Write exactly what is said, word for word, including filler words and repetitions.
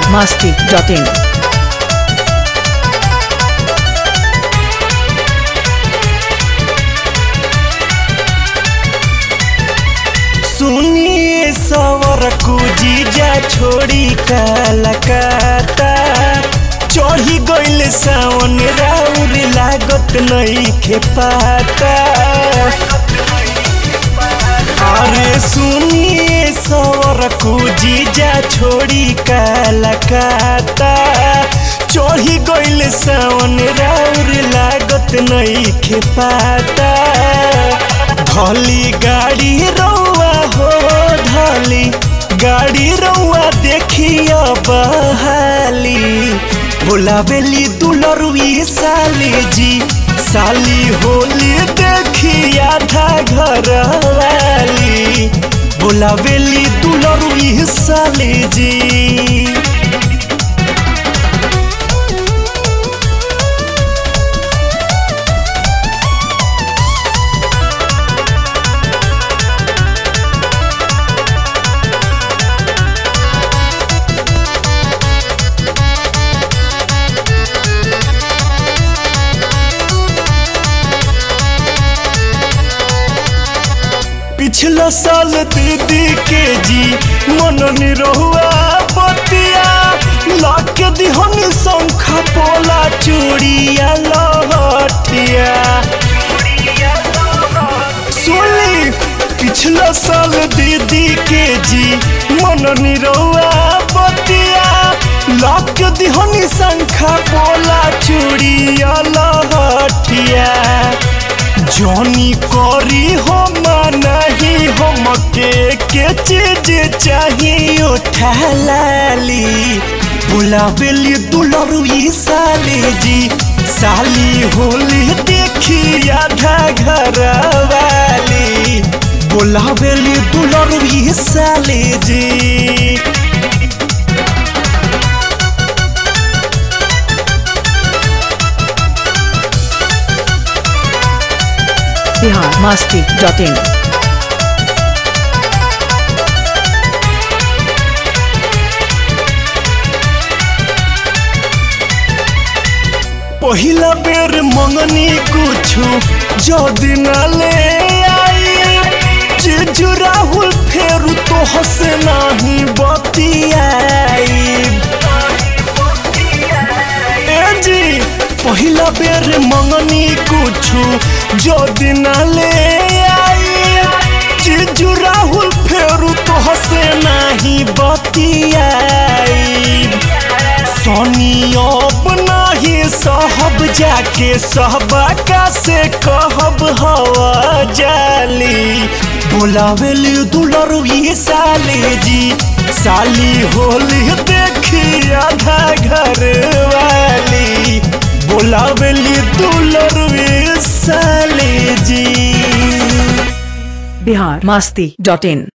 masti dot in. सुनिए सवर को जीजा छोड़ी कलकत्ता चढ़ी गइल सावन राउर लागत नहीं खेपाता। अरे सुनिए सवर को जीजा छोड़ी कलकत्ता चढ़ी गइल सावन राउर लागत नहीं खेपाता। धली गाड़ी रउआ हो धली गाड़ी रउआ देखिया बहाली बोलावेली दुलरुई साली जी साली होली देखिया था घर वाली बोलावेली दुलरुई साली जी। पिछला साल दीदी के जी मन निरहुआ बतिया लाके दिहन शंखा पोला चूड़िया लहटिया। सुनी पिछला साल दीदी के जी मन निरहुआ बतिया लाके दिहन शंखा पोला चूड़िया लहटिया। जॉनी करी हम नहीं हम के के चीज चाहिए उठा लाली बुलावेली दुलरुई साली जी साली होली देखी आधा घर वाली बुलावेली दुलरुई साली जी। Bihar masti dot in. पहिला बेर मंगनी कुछु जो दिन ले आई जीजू राहुल फेरू तो हसे नहीं बतियाई। ए जी पहिला बेर मंगनी कुछु जो दिन ले आई जीजू राहुल फेरू तो हसे नहीं बतियाई। सोनी अब नहीं सहब जाके सहबा से कहब हवा जाली बुलावेली दुलरुई साली जी साली होली देखी आधा घर वाली बुलावेली दुलरुई साली जी। Bihar masti dot in.